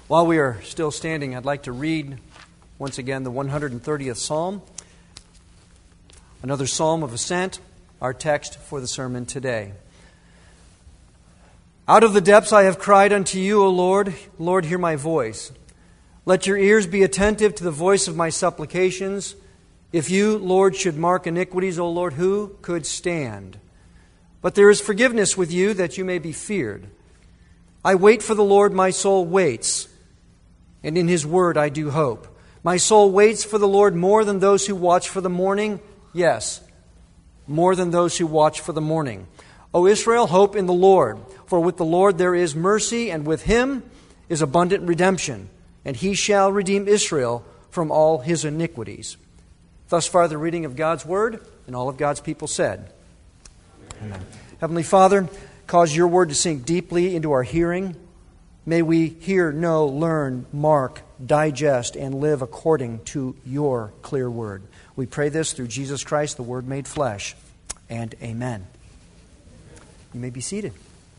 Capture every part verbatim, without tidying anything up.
While we are still standing, I'd like to read once again the one hundred thirtieth Psalm, another Psalm of Ascent, our text for the sermon today. Out of the depths I have cried unto you, O Lord. Lord, hear my voice. Let your ears be attentive to the voice of my supplications. If you, Lord, should mark iniquities, O Lord, who could stand? But there is forgiveness with you, that you may be feared. I wait for the Lord, my soul waits, and in His word I do hope. My soul waits for the Lord more than those who watch for the morning. Yes, more than those who watch for the morning. O Israel, hope in the Lord. For with the Lord there is mercy, and with Him is abundant redemption. And He shall redeem Israel from all his iniquities. Thus far the reading of God's word, and all of God's people said, Amen. Heavenly Father, cause your word to sink deeply into our hearing. May we hear, know, learn, mark, digest, and live according to your clear word. We pray this through Jesus Christ, the Word made flesh. And amen. You may be seated.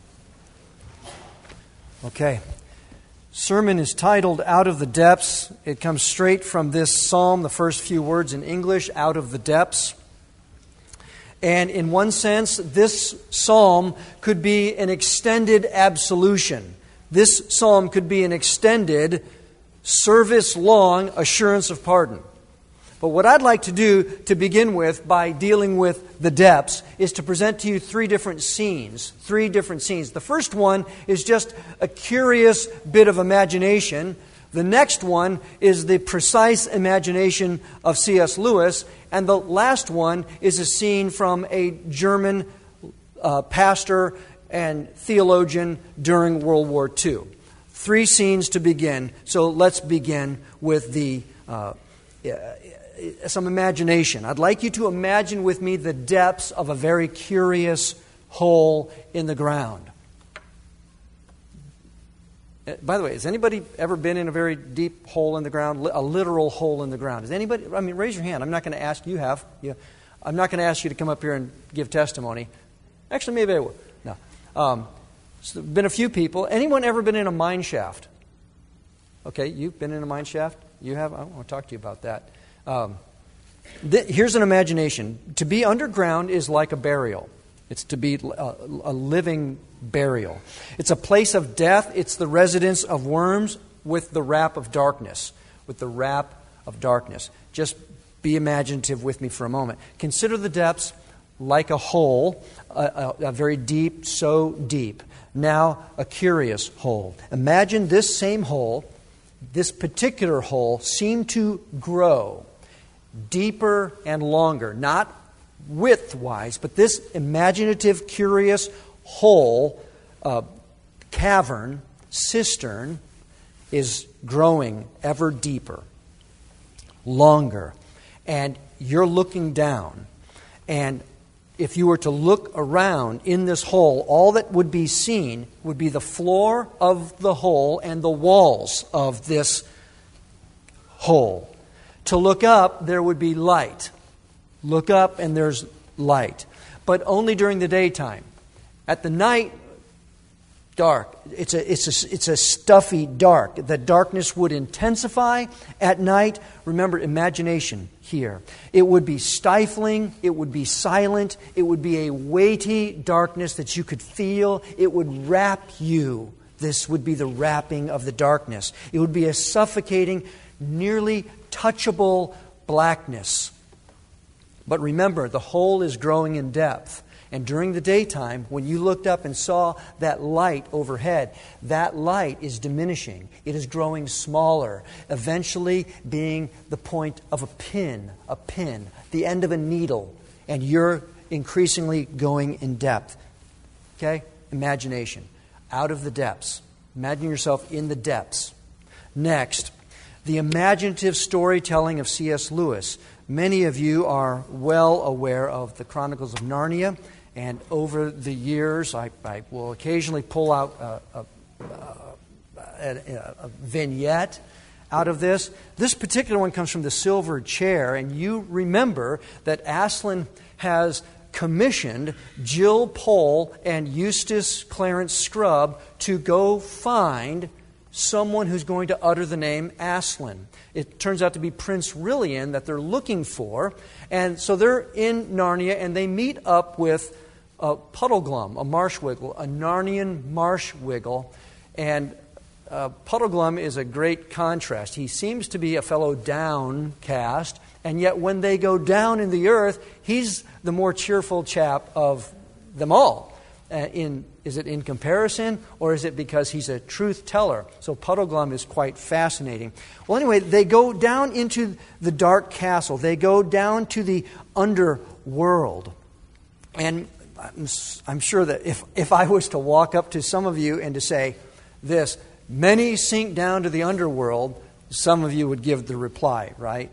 Okay. Sermon is titled Out of the Depths. It comes straight from this psalm, the first few words in English, out of the depths. And in one sense, this psalm could be an extended absolution. This psalm could be an extended, service-long assurance of pardon. But what I'd like to do to begin with by dealing with the depths is to present to you three different scenes. Three different scenes. The first one is just a curious bit of imagination. The next one is the precise imagination of C S Lewis. And the last one is a scene from a German uh, pastor and theologian during World War Two. Three scenes to begin. So let's begin with the uh, some imagination. I'd like you to imagine with me the depths of a very curious hole in the ground. By the way, has anybody ever been in a very deep hole in the ground? A literal hole in the ground? Has anybody? I mean, raise your hand. I'm not going to ask. You have. Yeah. I'm not going to ask you to come up here and give testimony. Actually, maybe I will. No. Um, so been a few people. Anyone ever been in a mine shaft? Okay, you've been in a mine shaft? You have? I want to talk to you about that. Um, th- here's an imagination. To be underground is like a burial. It's to be a, a living burial. It's a place of death. It's the residence of worms with the wrap of darkness. With the wrap of darkness. Just be imaginative with me for a moment. Consider the depths like a hole, a, a, a very deep, so deep. Now, a curious hole. Imagine this same hole, this particular hole, seemed to grow deeper and longer. Not width-wise, but this imaginative, curious hole, uh, cavern, cistern, is growing ever deeper, longer. And you're looking down. And if you were to look around in this hole, all that would be seen would be the floor of the hole and the walls of this hole. To look up, there would be light. Look up and there's light. But only during the daytime. At the night, dark. It's a, it's a, it's a stuffy dark. The darkness would intensify at night. Remember, imagination here. It would be stifling. It would be silent. It would be a weighty darkness that you could feel. It would wrap you. This would be the wrapping of the darkness. It would be a suffocating, nearly touchable blackness. But remember, the hole is growing in depth. And during the daytime, when you looked up and saw that light overhead, that light is diminishing. It is growing smaller, eventually being the point of a pin, a pin, the end of a needle. And you're increasingly going in depth. Okay? Imagination. Out of the depths. Imagine yourself in the depths. Next, the imaginative storytelling of C S Lewis. Many of you are well aware of the Chronicles of Narnia, and over the years, I, I will occasionally pull out a, a, a, a vignette out of this. This particular one comes from The Silver Chair, and you remember that Aslan has commissioned Jill Pole and Eustace Clarence Scrubb to go find someone who's going to utter the name Aslan. It turns out to be Prince Rilian that they're looking for. And so they're in Narnia, and they meet up with a Puddleglum, a marshwiggle, a Narnian marshwiggle. And uh, Puddleglum is a great contrast. He seems to be a fellow downcast, and yet when they go down in the earth, he's the more cheerful chap of them all. Uh, in is it in comparison, or is it because he's a truth teller? So Puddleglum is quite fascinating. Well, anyway, they go down into the dark castle. They go down to the underworld. And I'm, I'm sure that if, if I was to walk up to some of you and to say this, many sink down to the underworld, some of you would give the reply, right?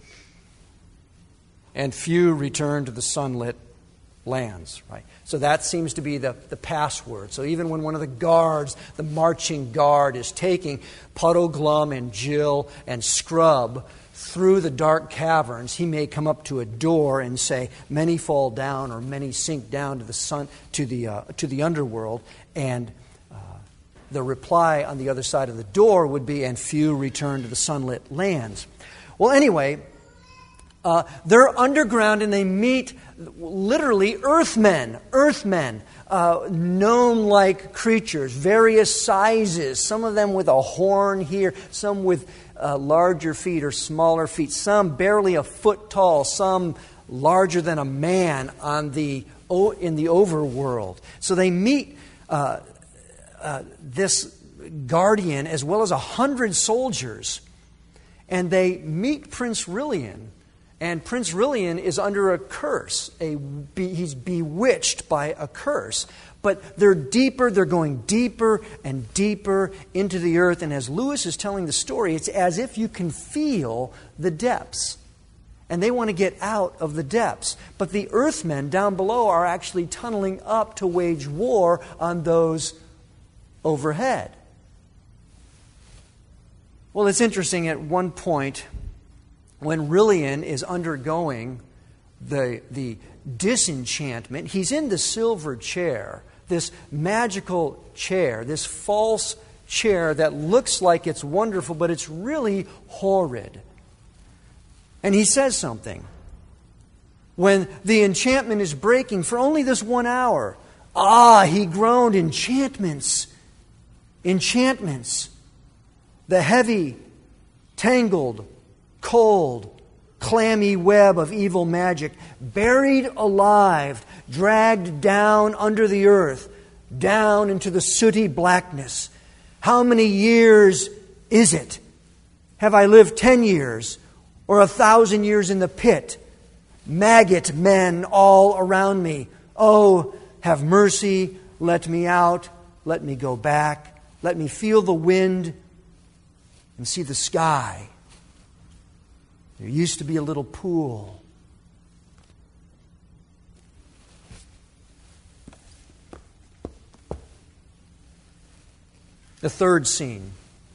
And few return to the sunlit lands, right? So that seems to be the, the password. So even when one of the guards, the marching guard, is taking Puddleglum and Jill and Scrub through the dark caverns, he may come up to a door and say, "Many fall down," or "Many sink down to the sun to the uh, to the underworld," and uh, the reply on the other side of the door would be, "And few return to the sunlit lands." Well, anyway, uh, they're underground and they meet literally earthmen, earthmen, uh, gnome-like creatures, various sizes, some of them with a horn here, some with uh, larger feet or smaller feet, some barely a foot tall, some larger than a man on the in the overworld. So they meet uh, uh, this guardian as well as a hundred soldiers, and they meet Prince Rilian. And Prince Rilian is under a curse. A, be, he's bewitched by a curse. But they're deeper, they're going deeper and deeper into the earth. And as Lewis is telling the story, it's as if you can feel the depths. And they want to get out of the depths. But the earthmen down below are actually tunneling up to wage war on those overhead. Well, it's interesting, at one point, when Rilian is undergoing the, the disenchantment, he's in the silver chair, this magical chair, this false chair that looks like it's wonderful, but it's really horrid. And he says something. When the enchantment is breaking for only this one hour, "Ah," he groaned, "enchantments, enchantments, the heavy, tangled, cold, clammy web of evil magic, buried alive, dragged down under the earth, down into the sooty blackness. How many years is it? Have I lived ten years or a thousand years in the pit? Maggot men all around me. Oh, have mercy, let me out, let me go back, let me feel the wind and see the sky. There used to be a little pool. The third scene.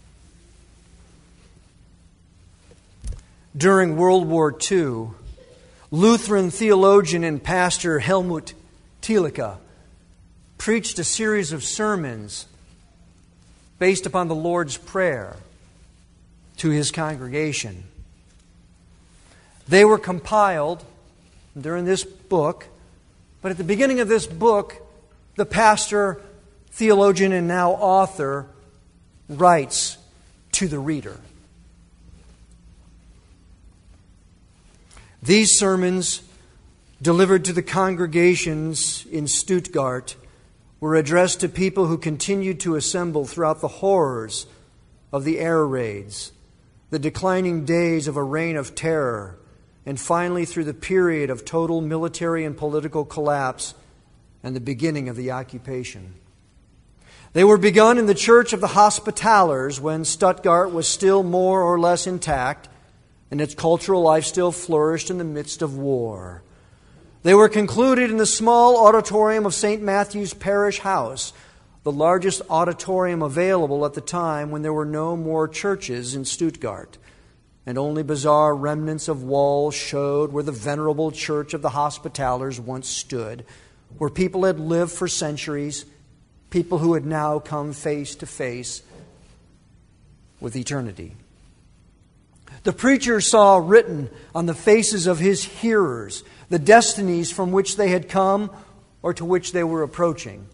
During World War Two, Lutheran theologian and pastor Helmut Thielicke preached a series of sermons based upon the Lord's Prayer to his congregation. They were compiled, they're in this book, but at the beginning of this book, the pastor, theologian, and now author writes to the reader. These sermons, delivered to the congregations in Stuttgart, were addressed to people who continued to assemble throughout the horrors of the air raids, the declining days of a reign of terror, and finally through the period of total military and political collapse and the beginning of the occupation. They were begun in the Church of the Hospitallers when Stuttgart was still more or less intact and its cultural life still flourished in the midst of war. They were concluded in the small auditorium of Saint Matthew's Parish House, the largest auditorium available at the time when there were no more churches in Stuttgart, and only bizarre remnants of walls showed where the venerable Church of the Hospitallers once stood, where people had lived for centuries, people who had now come face to face with eternity. The preacher saw written on the faces of his hearers the destinies from which they had come or to which they were approaching.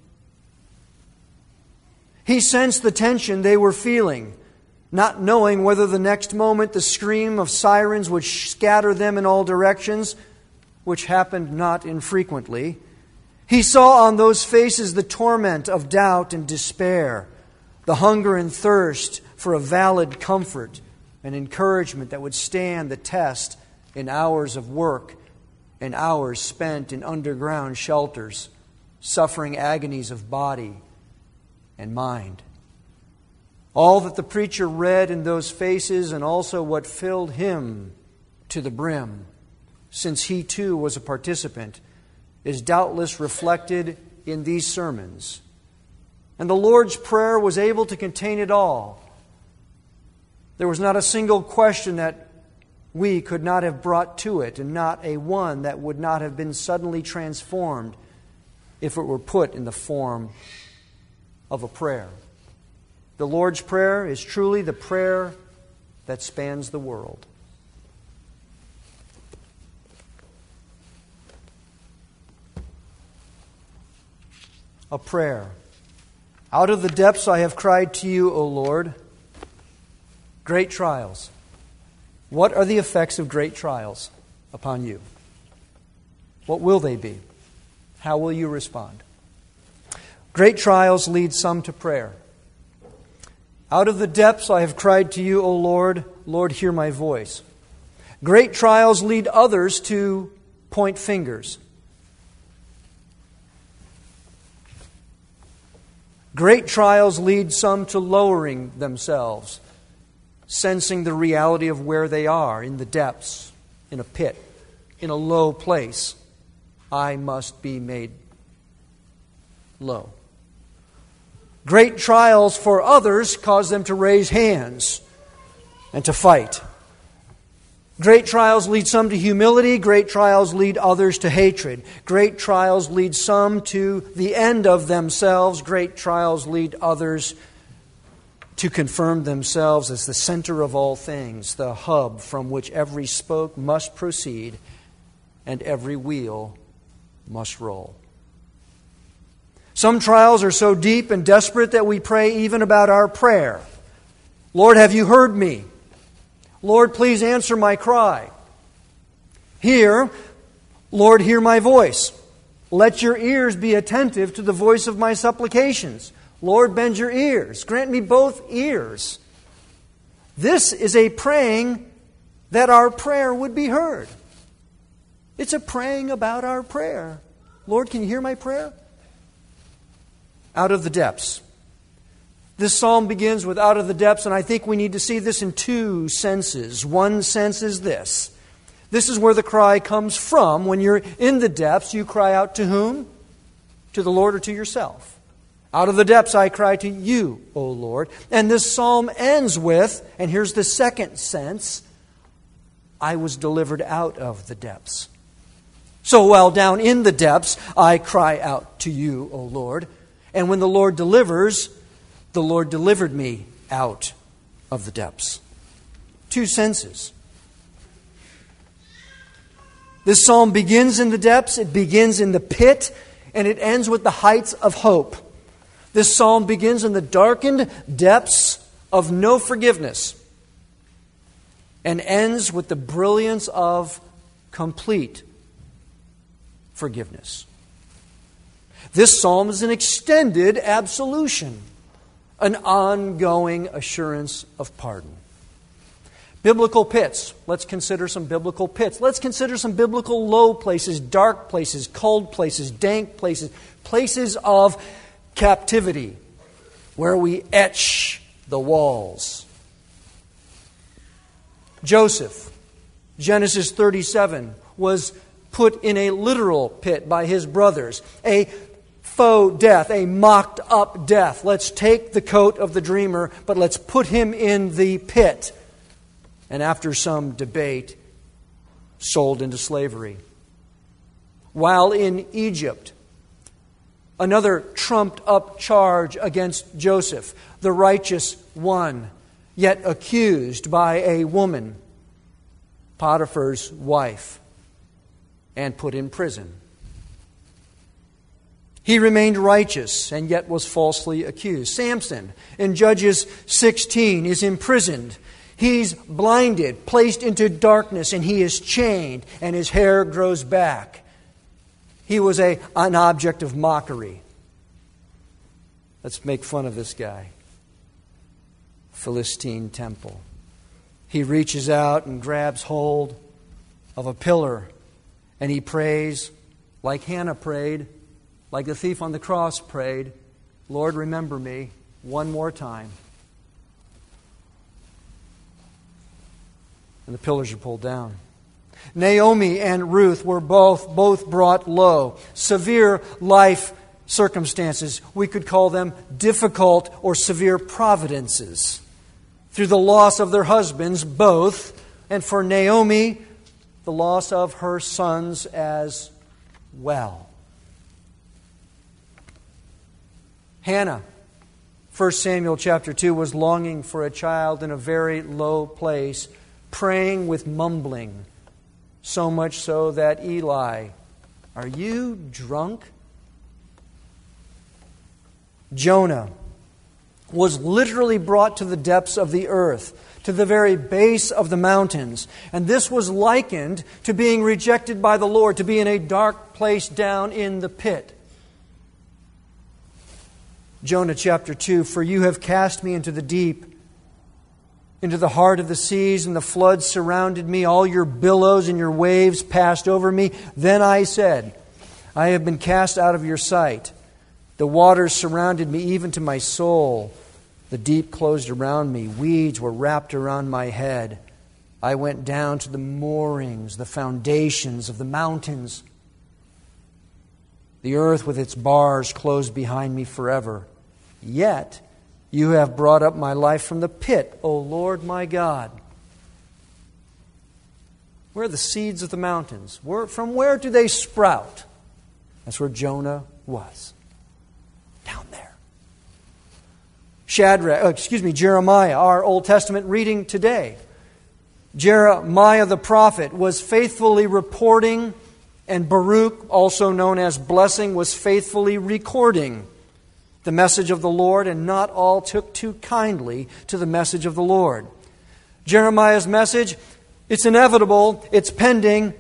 He sensed the tension they were feeling, not knowing whether the next moment the scream of sirens would scatter them in all directions, which happened not infrequently. He saw on those faces the torment of doubt and despair, the hunger and thirst for a valid comfort and encouragement that would stand the test in hours of work and hours spent in underground shelters, suffering agonies of body and mind. All that the preacher read in those faces, and also what filled him to the brim, since he too was a participant, is doubtless reflected in these sermons. And the Lord's Prayer was able to contain it all. There was not a single question that we could not have brought to it, and not a one that would not have been suddenly transformed if it were put in the form of a prayer. The Lord's Prayer is truly the prayer that spans the world. A prayer. Out of the depths I have cried to you, O Lord. Great trials. What are the effects of great trials upon you? What will they be? How will you respond? Great trials lead some to prayer. Out of the depths I have cried to you, O Lord. Lord, hear my voice. Great trials lead others to point fingers. Great trials lead some to lowering themselves, sensing the reality of where they are, in the depths, in a pit, in a low place. I must be made low. Great trials for others cause them to raise hands and to fight. Great trials lead some to humility. Great trials lead others to hatred. Great trials lead some to the end of themselves. Great trials lead others to confirm themselves as the center of all things, the hub from which every spoke must proceed and every wheel must roll. Some trials are so deep and desperate that we pray even about our prayer. Lord, have you heard me? Lord, please answer my cry. Here, Lord, hear my voice. Let your ears be attentive to the voice of my supplications. Lord, bend your ears. Grant me both ears. This is a praying that our prayer would be heard. It's a praying about our prayer. Lord, can you hear my prayer? Out of the depths. This psalm begins with out of the depths, and I think we need to see this in two senses. One sense is this. This is where the cry comes from. When you're in the depths, you cry out to whom? To the Lord or to yourself? Out of the depths I cry to you, O Lord. And this psalm ends with, and here's the second sense, I was delivered out of the depths. So while down in the depths, I cry out to you, O Lord. And when the Lord delivers, the Lord delivered me out of the depths. Two senses. This psalm begins in the depths, it begins in the pit, and it ends with the heights of hope. This psalm begins in the darkened depths of no forgiveness and ends with the brilliance of complete forgiveness. This psalm is an extended absolution, an ongoing assurance of pardon. Biblical pits. Let's consider some biblical pits. Let's consider some biblical low places, dark places, cold places, dank places, places of captivity where we etch the walls. Joseph, Genesis thirty-seven, was put in a literal pit by his brothers. A faux death, a mocked up death. Let's take the coat of the dreamer, but let's put him in the pit. And after some debate, sold into slavery. While in Egypt, another trumped up charge against Joseph, the righteous one, yet accused by a woman, Potiphar's wife, and put in prison. He remained righteous and yet was falsely accused. Samson in Judges sixteen is imprisoned. He's blinded, placed into darkness, and he is chained, and his hair grows back. He was a, an object of mockery. Let's make fun of this guy. Philistine temple. He reaches out and grabs hold of a pillar, and he prays like Hannah prayed, like the thief on the cross prayed, Lord, remember me one more time. And the pillars are pulled down. Naomi and Ruth were both, both brought low. Severe life circumstances. We could call them difficult or severe providences. Through the loss of their husbands, both. And for Naomi, the loss of her sons as well. Hannah, First Samuel chapter two, was longing for a child in a very low place, praying with mumbling, so much so that Eli, are you drunk? Jonah was literally brought to the depths of the earth, to the very base of the mountains. And this was likened to being rejected by the Lord, to be in a dark place down in the pit. Jonah chapter two, for you have cast me into the deep, into the heart of the seas, and the floods surrounded me. All your billows and your waves passed over me. Then I said, I have been cast out of your sight. The waters surrounded me even to my soul. The deep closed around me. Weeds were wrapped around my head. I went down to the moorings, the foundations of the mountains. The earth with its bars closed behind me forever. Yet you have brought up my life from the pit, O Lord my God. Where are the seeds of the mountains? Where, from where do they sprout? That's where Jonah was. Down there. Shadrach, oh, excuse me, Jeremiah, our Old Testament reading today. Jeremiah the prophet was faithfully reporting, and Baruch, also known as blessing, was faithfully recording the message of the Lord, and not all took too kindly to the message of the Lord. Jeremiah's message, it's inevitable, it's pending,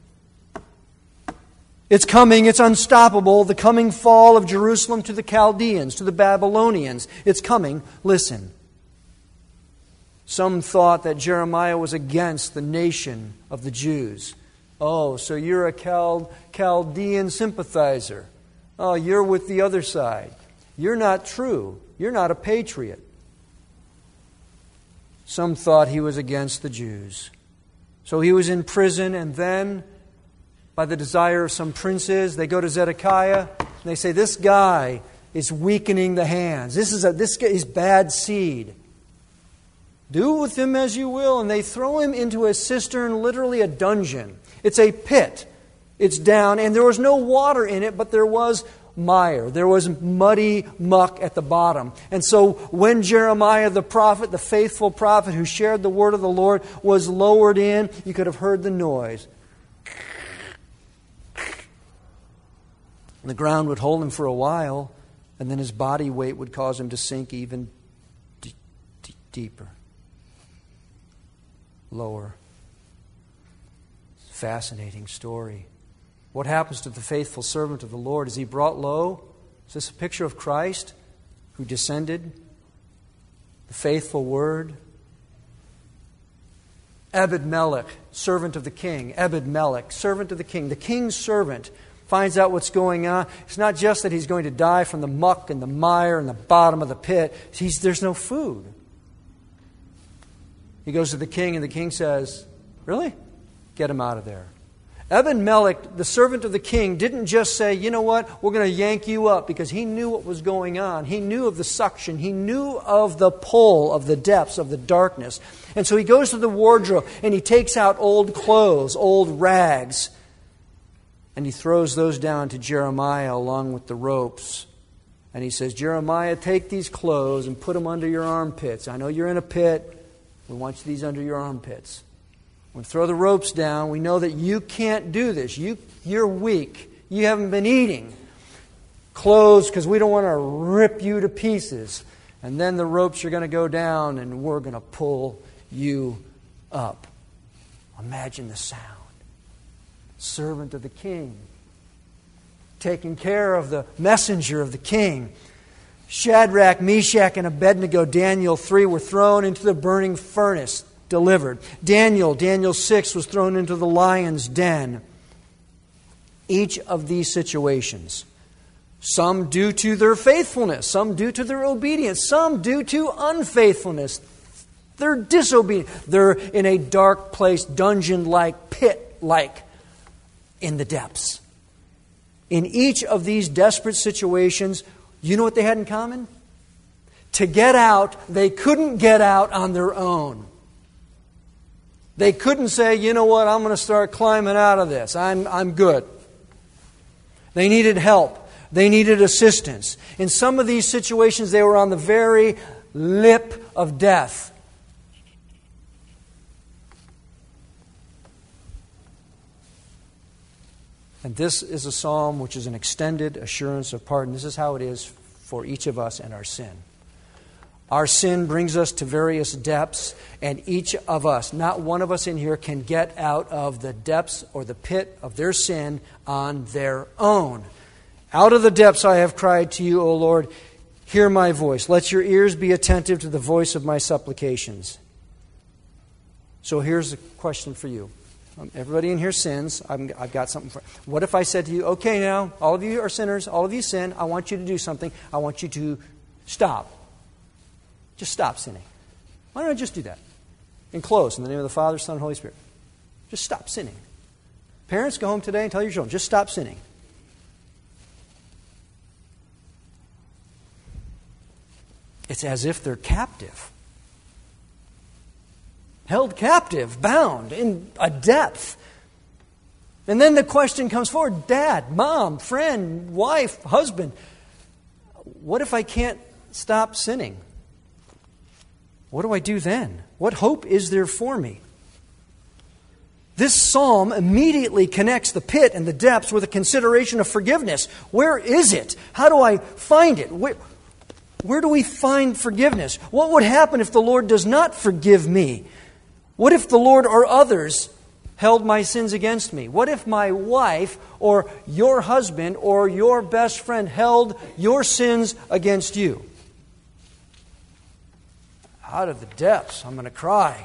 it's coming, it's unstoppable, the coming fall of Jerusalem to the Chaldeans, to the Babylonians. It's coming. Listen. Some thought that Jeremiah was against the nation of the Jews. Oh, so you're a Chal- Chaldean sympathizer. Oh, you're with the other side. You're not true. You're not a patriot. Some thought he was against the Jews. So he was in prison, and then, by the desire of some princes, they go to Zedekiah, and they say, this guy is weakening the hands. This is a, this guy is bad seed. Do with him as you will. And they throw him into a cistern, literally a dungeon. It's a pit. It's down, and there was no water in it, but there was mire. There was muddy muck at the bottom. And so when Jeremiah the prophet, the faithful prophet who shared the word of the Lord, was lowered in, you could have heard the noise. The ground would hold him for a while, and then his body weight would cause him to sink even d- d- deeper. Lower. Fascinating story. What happens to the faithful servant of the Lord? Is he brought low? Is this a picture of Christ who descended? The faithful word? Ebed-Melech, servant of the king. Ebed-Melech, servant of the king. The king's servant finds out what's going on. It's not just that he's going to die from the muck and the mire and the bottom of the pit. He's, there's no food. He goes to the king, and the king says, really? Get him out of there. Ebed-Melech, the servant of the king, didn't just say, you know what, we're going to yank you up, because he knew what was going on. He knew of the suction. He knew of the pull of the depths of the darkness. And so he goes to the wardrobe and he takes out old clothes, old rags, and he throws those down to Jeremiah along with the ropes. And he says, Jeremiah, take these clothes and put them under your armpits. I know you're in a pit. We want these under your armpits. When we throw the ropes down, we know that you can't do this. You, you're weak. You haven't been eating. Clothes, because we don't want to rip you to pieces. And then the ropes are going to go down and we're going to pull you up. Imagine the sound. Servant of the king, taking care of the messenger of the king. Shadrach, Meshach, and Abednego, Daniel three, were thrown into the burning furnace, delivered. Daniel, Daniel six, was thrown into the lion's den. Each of these situations, some due to their faithfulness, some due to their obedience, some due to unfaithfulness. They're disobedient. They're in a dark place, dungeon-like, pit-like, in the depths. In each of these desperate situations, you know what they had in common? To get out, they couldn't get out on their own. They couldn't say, you know what, I'm going to start climbing out of this. I'm, I'm good. They needed help. They needed assistance. In some of these situations, they were on the very lip of death. And this is a psalm which is an extended assurance of pardon. This is how it is for each of us and our sin. Our sin brings us to various depths, and each of us, not one of us in here, can get out of the depths or the pit of their sin on their own. Out of the depths I have cried to you, O Lord, hear my voice. Let your ears be attentive to the voice of my supplications. So here's a question for you. Um, everybody in here sins. I'm, I've got something for What if I said to you, okay now, all of you are sinners, all of you sin, I want you to do something. I want you to stop. Just stop sinning. Why don't I just do that? And close in the name of the Father, Son, and Holy Spirit. Just stop sinning. Parents, go home today and tell your children, just stop sinning. It's as if they're captive. Held captive, bound in a depth. And then the question comes forward, Dad, Mom, friend, wife, husband, what if I can't stop sinning? What do I do then? What hope is there for me? This psalm immediately connects the pit and the depths with a consideration of forgiveness. Where is it? How do I find it? Where, where do we find forgiveness? What would happen if the Lord does not forgive me? What if the Lord or others held my sins against me? What if my wife or your husband or your best friend held your sins against you? Out of the depths, I'm going to cry.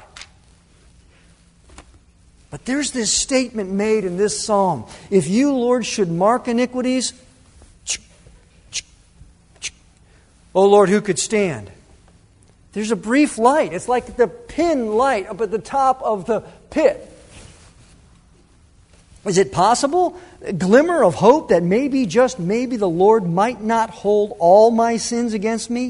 But there's this statement made in this psalm. If you, Lord, should mark iniquities, O Lord, who could stand? There's a brief light. It's like the pin light up at the top of the pit. Is it possible? A glimmer of hope that maybe, just maybe, the Lord might not hold all my sins against me?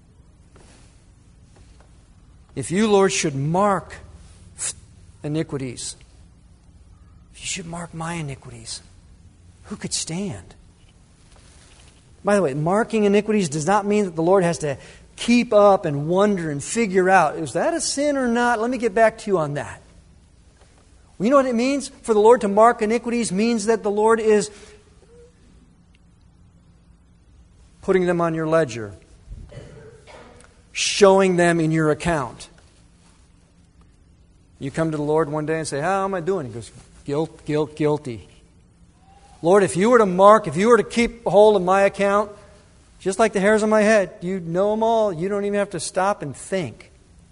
If you, Lord, should mark iniquities, if you should mark my iniquities, who could stand? By the way, marking iniquities does not mean that the Lord has to keep up and wonder and figure out, is that a sin or not? Let me get back to you on that. Well, you know what it means? For the Lord to mark iniquities means that the Lord is putting them on your ledger, showing them in your account. You come to the Lord one day and say, how am I doing? He goes, guilt, guilt, guilty. Lord, if you were to mark, if you were to keep hold of my account, just like the hairs on my head, you know them all. You don't even have to stop and think.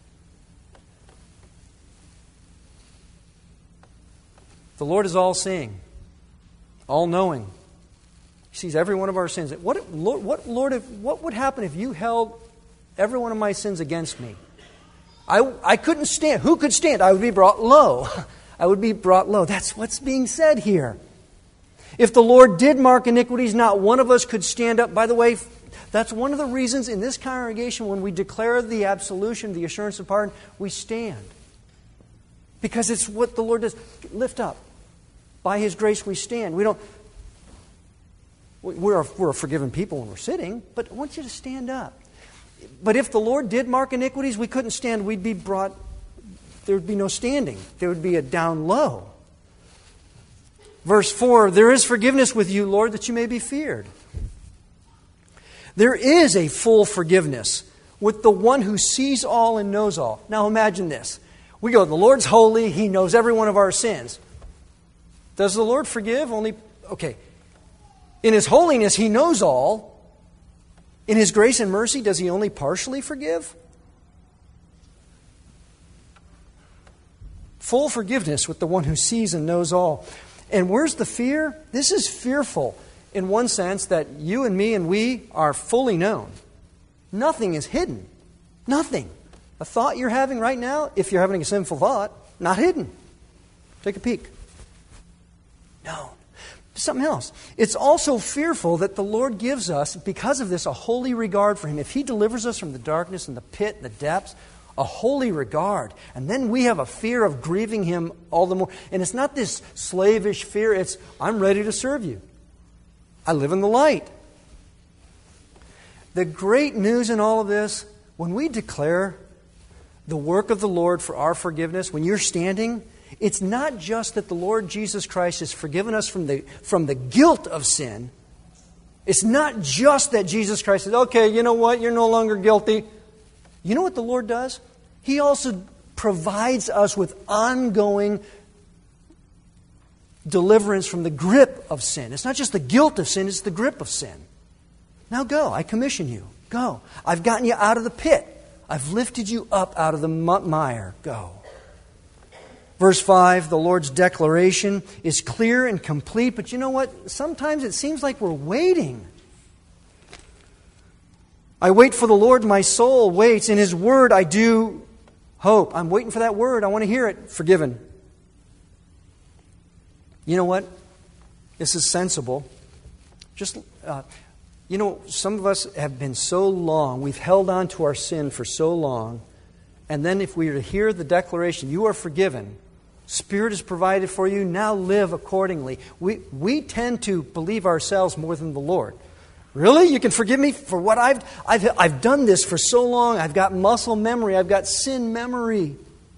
The Lord is all-seeing, all-knowing. He sees every one of our sins. What, Lord, what, Lord, if, what would happen if you held every one of my sins against me? I, I couldn't stand. Who could stand? I would be brought low. I would be brought low. That's what's being said here. If the Lord did mark iniquities, not one of us could stand up. By the way, that's one of the reasons in this congregation when we declare the absolution, the assurance of pardon, we stand. Because it's what the Lord does. Lift up. By His grace we stand. We don't... We're a, we're a forgiven people when we're sitting, but I want you to stand up. But if the Lord did mark iniquities, we couldn't stand. We'd be brought, there would be no standing. There would be a down low. Verse four, there is forgiveness with you, Lord, that you may be feared. There is a full forgiveness with the one who sees all and knows all. Now imagine this. We go, the Lord's holy. He knows every one of our sins. Does the Lord forgive? Only, okay. In His holiness, He knows all. In His grace and mercy, does He only partially forgive? Full forgiveness with the one who sees and knows all. And where's the fear? This is fearful in one sense that you and me and we are fully known. Nothing is hidden. Nothing. A thought you're having right now, if you're having a sinful thought, not hidden. Take a peek. No. Something else. It's also fearful that the Lord gives us, because of this, a holy regard for Him. If He delivers us from the darkness and the pit and the depths, a holy regard. And then we have a fear of grieving Him all the more. And it's not this slavish fear. It's, I'm ready to serve you. I live in the light. The great news in all of this, when we declare the work of the Lord for our forgiveness, when you're standing, it's not just that the Lord Jesus Christ has forgiven us from the, from the guilt of sin. It's not just that Jesus Christ says, okay, you know what, you're no longer guilty. You know what the Lord does? He also provides us with ongoing deliverance from the grip of sin. It's not just the guilt of sin, it's the grip of sin. Now go, I commission you. Go. I've gotten you out of the pit. I've lifted you up out of the mire. Go. Verse five, the Lord's declaration is clear and complete, but you know what? Sometimes it seems like we're waiting. I wait for the Lord, my soul waits. In His word I do hope. I'm waiting for that word. I want to hear it. Forgiven. You know what? This is sensible. Just, uh, you know, some of us have been so long, we've held on to our sin for so long, and then if we were to hear the declaration, you are forgiven, Spirit is provided for you, now live accordingly. We, we tend to believe ourselves more than the Lord. Really? You can forgive me for what I've, I've, I've done this for so long. I've got muscle memory. I've got sin memory.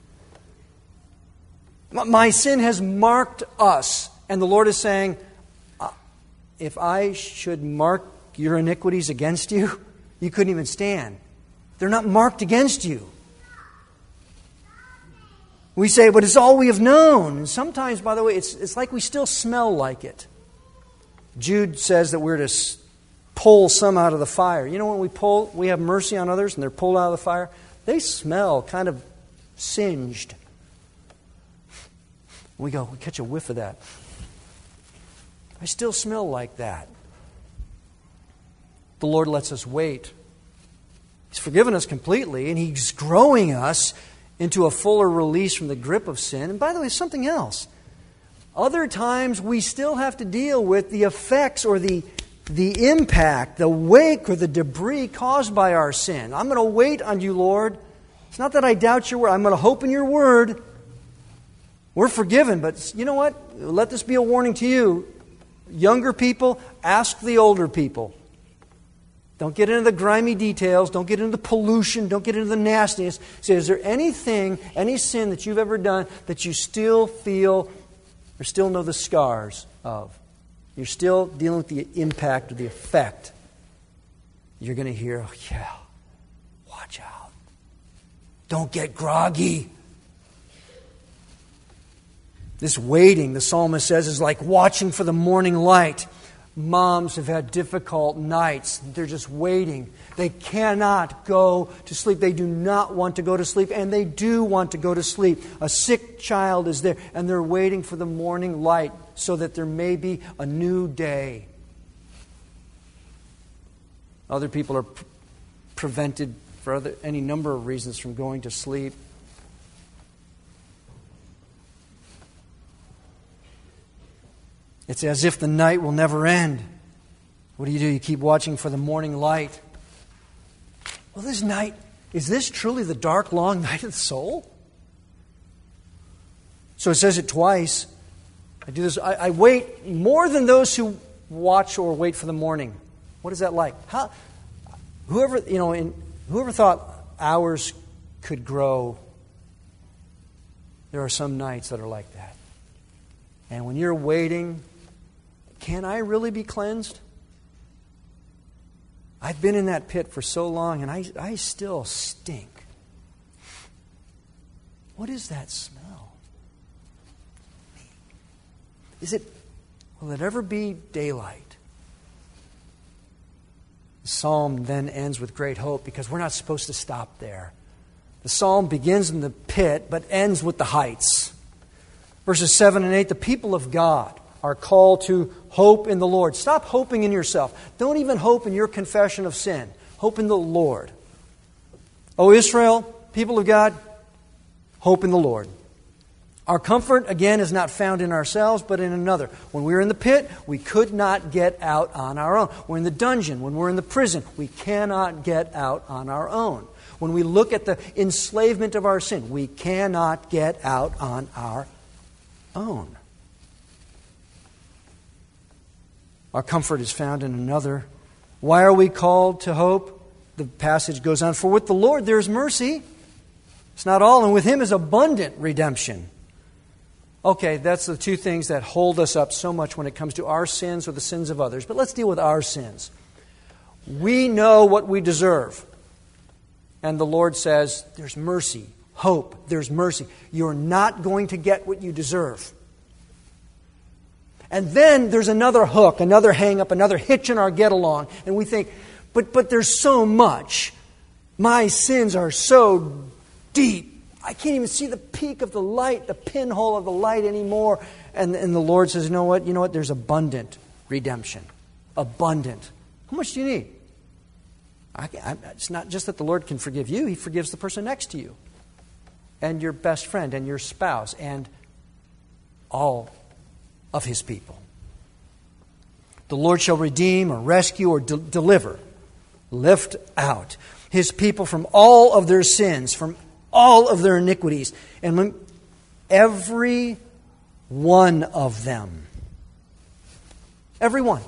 My sin has marked us. And the Lord is saying, if I should mark your iniquities against you, you couldn't even stand. They're not marked against you. We say, but it's all we have known. And sometimes, by the way, it's, it's like we still smell like it. Jude says that we're to pull some out of the fire. You know, when we pull, we have mercy on others and they're pulled out of the fire, they smell kind of singed. We go, we catch a whiff of that. I still smell like that. The Lord lets us wait. He's forgiven us completely, and He's growing us into a fuller release from the grip of sin. And by the way, something else. Other times we still have to deal with the effects or the, the impact, the wake or the debris caused by our sin. I'm going to wait on you, Lord. It's not that I doubt your word. I'm going to hope in your word. We're forgiven, but you know what? Let this be a warning to you. Younger people, ask the older people. Don't get into the grimy details. Don't get into the pollution. Don't get into the nastiness. Say, is there anything, any sin that you've ever done that you still feel or still know the scars of? You're still dealing with the impact or the effect. You're going to hear, oh yeah, watch out. Don't get groggy. This waiting, the psalmist says, is like watching for the morning light. Moms have had difficult nights. They're just waiting. They cannot go to sleep. They do not want to go to sleep, and they do want to go to sleep. A sick child is there, and they're waiting for the morning light so that there may be a new day. Other people are pre- prevented for other, any number of reasons from going to sleep. It's as if the night will never end. What do you do? You keep watching for the morning light. Well, this night, is this truly the dark, long night of the soul? So it says it twice. I do this. I, I wait more than those who watch or wait for the morning. What is that like? How, whoever, you know, in, whoever thought hours could grow, there are some nights that are like that. And when you're waiting, can I really be cleansed? I've been in that pit for so long, and I, I still stink. What is that smell? Is it, will it ever be daylight? The psalm then ends with great hope because we're not supposed to stop there. The psalm begins in the pit but ends with the heights. Verses seven and eight, the people of God are called to hope in the Lord. Stop hoping in yourself. Don't even hope in your confession of sin. Hope in the Lord. O Israel, people of God, hope in the Lord. Our comfort, again, is not found in ourselves, but in another. When we were in the pit, we could not get out on our own. We're in the dungeon. When we're in the prison, we cannot get out on our own. When we look at the enslavement of our sin, we cannot get out on our own. Our comfort is found in another. Why are we called to hope? The passage goes on, for with the Lord there is mercy. It's not all, and with Him is abundant redemption. Okay, that's the two things that hold us up so much when it comes to our sins or the sins of others. But let's deal with our sins. We know what we deserve. And the Lord says, there's mercy, hope, there's mercy. You're not going to get what you deserve. And then there's another hook, another hang-up, another hitch in our get-along. And we think, but but there's so much. My sins are so deep. I can't even see the peak of the light, the pinhole of the light anymore. And, and the Lord says, you know what? You know what? There's abundant redemption. Abundant. How much do you need? I, I, it's not just that the Lord can forgive you. He forgives the person next to you. And your best friend and your spouse and all of His people. The Lord shall redeem or rescue or de- deliver, lift out His people from all of their sins, from all of their iniquities, and when every one of them. Every one.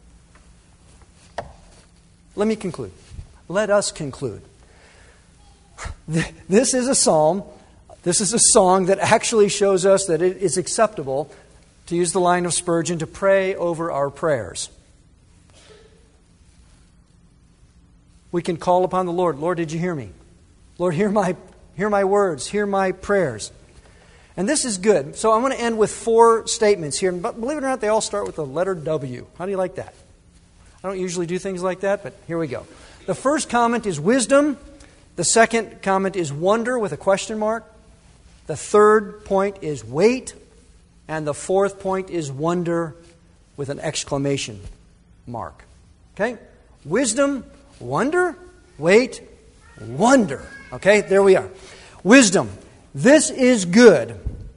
Let me conclude. Let us conclude. This is a psalm, this is a song that actually shows us that it is acceptable, to use the line of Spurgeon, to pray over our prayers. We can call upon the Lord. Lord, did you hear me? Lord, hear my hear my words, hear my prayers. And this is good. So I'm going to end with four statements here. But believe it or not, they all start with the letter W. How do you like that? I don't usually do things like that, but here we go. The first comment is wisdom. The second comment is wonder with a question mark. The third point is wait. And the fourth point is wonder with an exclamation mark. Okay? Wisdom, wonder, wait, wonder. Okay, there we are. Wisdom. This is good.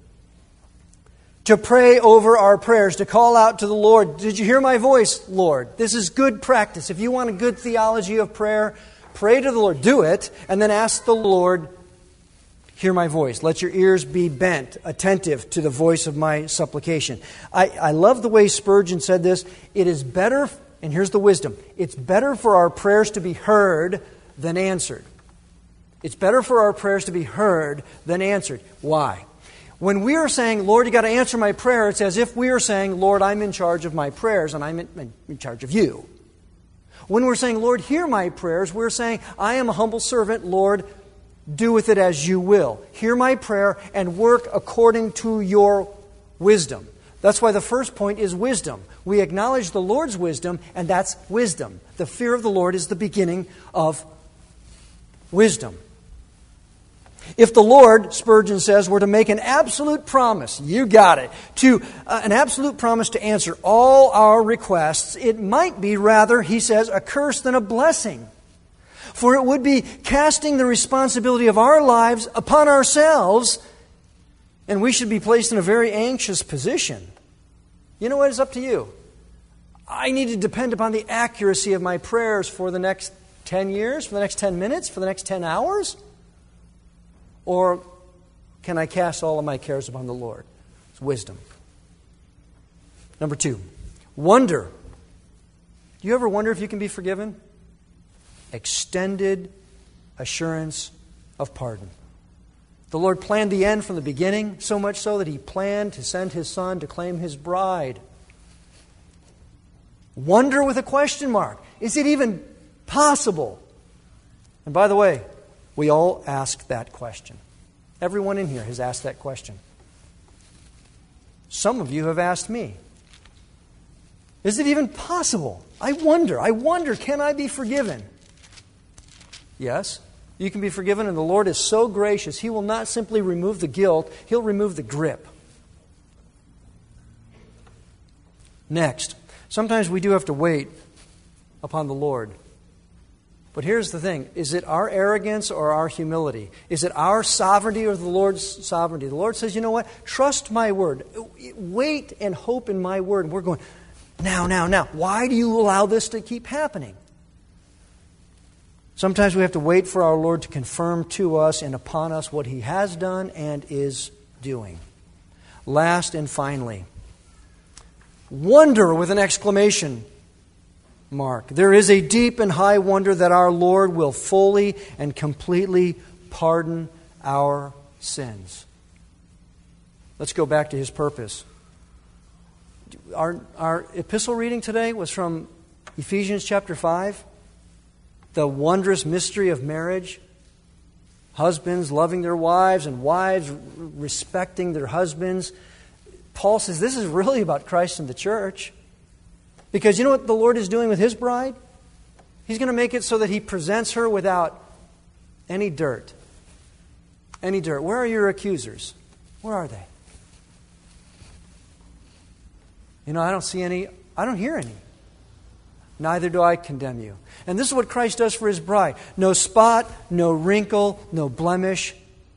To pray over our prayers, to call out to the Lord. Did you hear my voice, Lord? This is good practice. If you want a good theology of prayer, pray to the Lord. Do it, and then ask the Lord, hear my voice. Let your ears be bent, attentive to the voice of my supplication. I, I love the way Spurgeon said this. It is better, and here's the wisdom, it's better for our prayers to be heard than answered. It's better for our prayers to be heard than answered. Why? When we are saying, Lord, you got to answer my prayer, it's as if we are saying, Lord, I'm in charge of my prayers and I'm in, in charge of you. When we're saying, Lord, hear my prayers, we're saying, I am a humble servant, Lord, do with it as you will. Hear my prayer and work according to your wisdom. That's why the first point is wisdom. We acknowledge the Lord's wisdom, and that's wisdom. The fear of the Lord is the beginning of wisdom. If the Lord, Spurgeon says, were to make an absolute promise, you got it, to uh, an absolute promise to answer all our requests, it might be rather, he says, a curse than a blessing. For it would be casting the responsibility of our lives upon ourselves, and we should be placed in a very anxious position. You know what? It's up to you. I need to depend upon the accuracy of my prayers for the next ten years, for the next ten minutes, for the next ten hours? Or can I cast all of my cares upon the Lord? It's wisdom. Number two, wonder. Do you ever wonder if you can be forgiven? Extended assurance of pardon. The Lord planned the end from the beginning, so much so that He planned to send His Son to claim His bride. Wonder with a question mark. Is it even possible? And by the way, we all ask that question. Everyone in here has asked that question. Some of you have asked me, is it even possible? I wonder, I wonder, can I be forgiven? Yes, you can be forgiven, and the Lord is so gracious, He will not simply remove the guilt, He'll remove the grip. Next, sometimes we do have to wait upon the Lord. But here's the thing. Is it our arrogance or our humility? Is it our sovereignty or the Lord's sovereignty? The Lord says, you know what? Trust my word. Wait and hope in my word. And we're going, now, now, now. Why do you allow this to keep happening? Sometimes we have to wait for our Lord to confirm to us and upon us what He has done and is doing. Last and finally, wonder with an exclamation mark. There is a deep and high wonder that our Lord will fully and completely pardon our sins. Let's go back to His purpose. Our, our epistle reading today was from Ephesians chapter five. The wondrous mystery of marriage. Husbands loving their wives and wives respecting their husbands. Paul says this is really about Christ and the church. Because you know what the Lord is doing with His bride? He's going to make it so that He presents her without any dirt. Any dirt. Where are your accusers? Where are they? You know, I don't see any. I don't hear any. Neither do I condemn you. And this is what Christ does for His bride. No spot, no wrinkle, no blemish.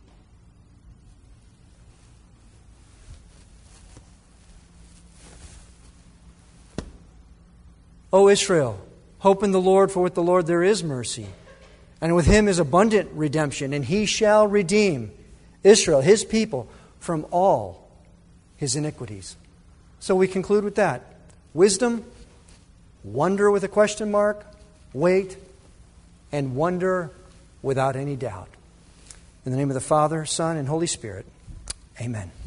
O Israel, hope in the Lord, for with the Lord there is mercy. And with Him is abundant redemption, and He shall redeem Israel, His people, from all his iniquities. So we conclude with that. Wisdom, wonder with a question mark, wait, and wonder without any doubt. In the name of the Father, Son, and Holy Spirit, amen.